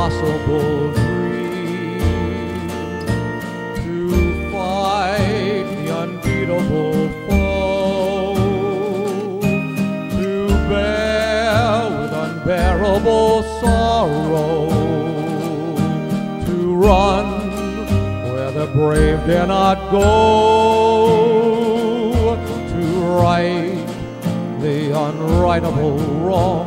impossible dream, to fight the unbeatable foe, to bear with unbearable sorrow, to run where the brave dare not go, to right the unrightable wrong,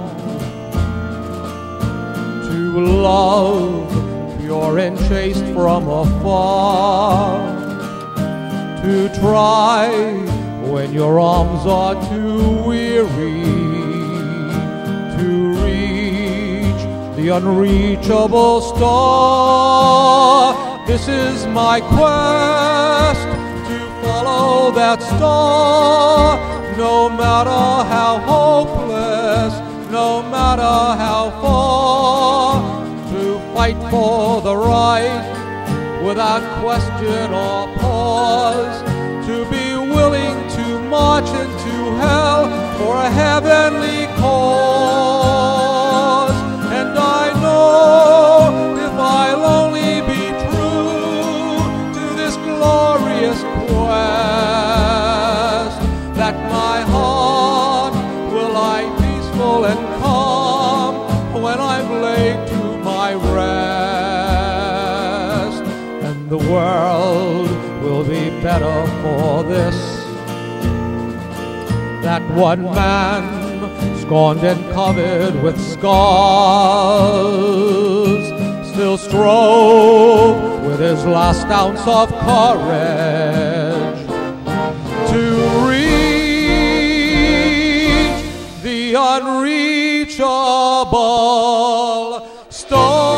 to love pure and chaste from afar, to try when your arms are too weary, to reach the unreachable star. This is my quest, to follow that star, no matter how hopeless, no matter how far, to fight for the right without question or pause, to be willing to march into hell for a heavenly cause. And I know if I'll only be true to this glorious quest, that my heart will lie peaceful and calm when I've laid to my rest, and the world will be better for this. That one man, scorned and covered with scars, still strove with his last ounce of courage to reach the unreachable star.